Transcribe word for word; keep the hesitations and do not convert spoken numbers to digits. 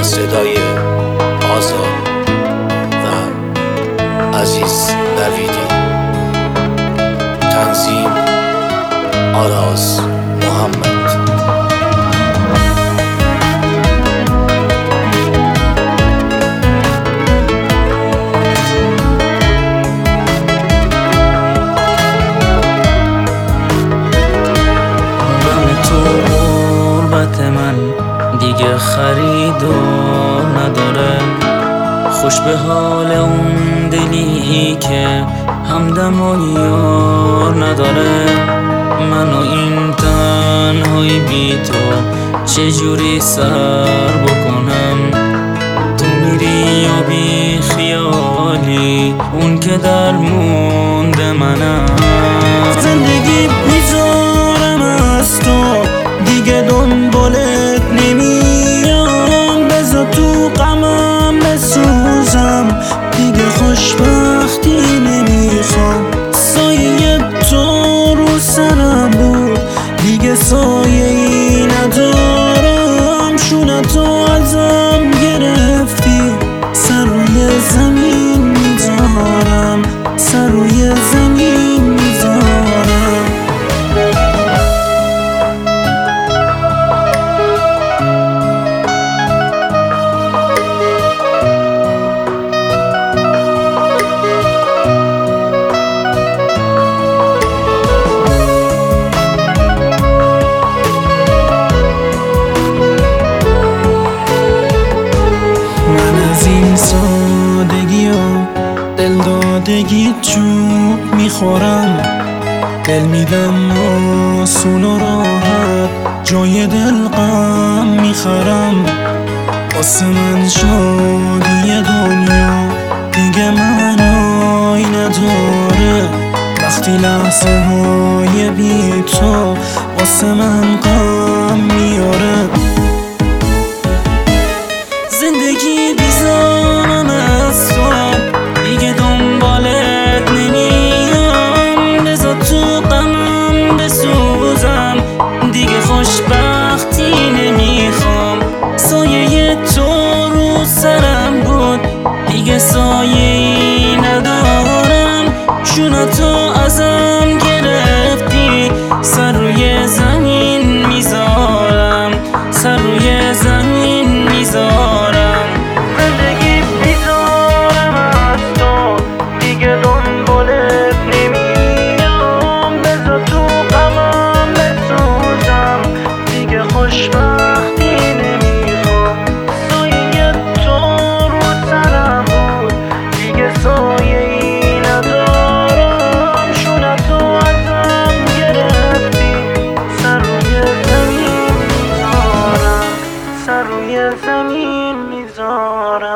با صدای آزاد و عزیز نویدی. تنظیم آراز محمد. من دیگه خریدار نداره، خوش به حال اون دلی که همدم و یار نداره. من و این تنهایی بی تو چجوری سر بکنم؟ تو میری و بی خیالی اون که در مونده منم. زندگی میذارم از تو دیگه دنبالت نمیام، بذار تو غمم بسوزم دیگه خوشبختی نمیخوام. سایه تو رو سرم بود دیگه سایه ای ندارم، شونتو ازم گرفتی سر روی زمین میذارم، سر روی زمین میذارم. سادگی و دلدادگی چوب میخورم، دل میدم آسون و راحت جای دل غم میخرم. واسه من شادی دنیا دیگه معنی نداره، وقتی لحظه های بی تو واسه من غم میاره. زندگی بیزارم از تو دیگه دنبالت نمیام، بذار تو غمم بسوزم دیگه خوشبختی نمیخوام. سایه تو رو سرم بود دیگه سایه ای ندارم، شونتو ازم گرفتی سر روی زمین میذارم، سر روی زمین میذارم. روی زمین میذارم.